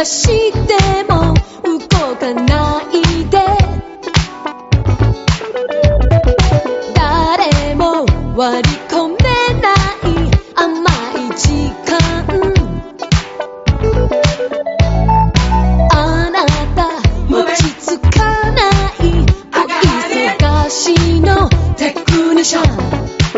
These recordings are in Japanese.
がしても動かないで誰も割り込めない甘い時間あなた落ち着かないお忙しのテクニシャン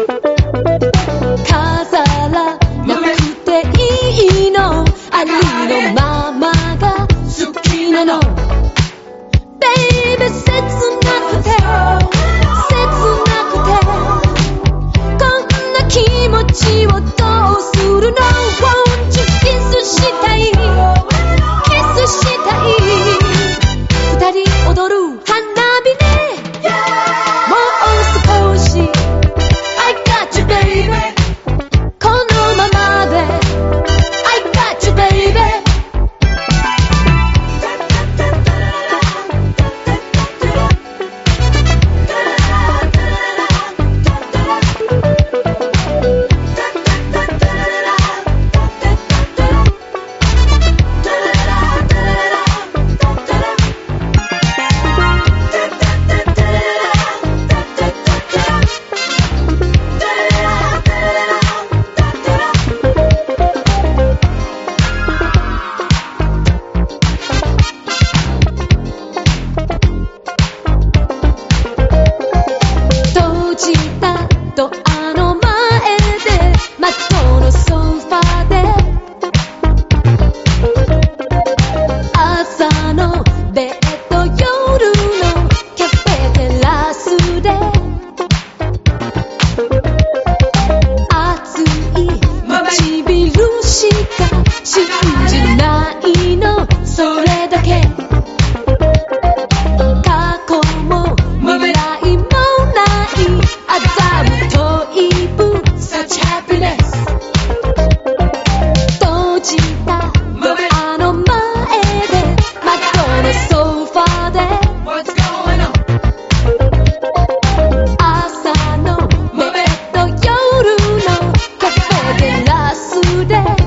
飾らなくていいのありのままが好きなの Baby 切なくて切なくてこんな気持ちをどうするの Won't you kiss したいキスしたい二人踊る花火ねもう少し I got you baby このままで I got you baby 閉じたドアの前でマットのソファで朝のベッド夜のキャフェテラスで熱い唇しか信じないのそれだけ過去も未来もないアダムとイブ Such happiness 閉じたドアの前でマットのソファで What's going on 朝のベッド夜のカフェテラスで